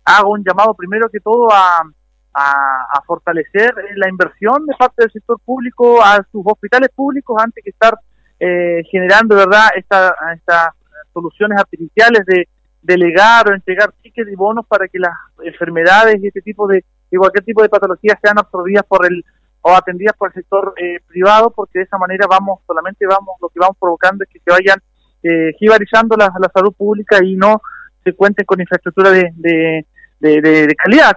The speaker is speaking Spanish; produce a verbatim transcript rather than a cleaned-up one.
hago un llamado primero que todo a, a, a fortalecer la inversión de parte del sector público a sus hospitales públicos antes que estar eh, generando, ¿verdad?, estas esta soluciones artificiales de delegar o entregar tickets y bonos para que las enfermedades y este tipo de, de cualquier tipo de patologías sean absorbidas por el o atendidas por el sector eh, privado, porque de esa manera vamos solamente vamos lo que vamos provocando es que se vayan eh, jibarizando la, la salud pública y no se cuente con infraestructura de, de, de, de, de calidad.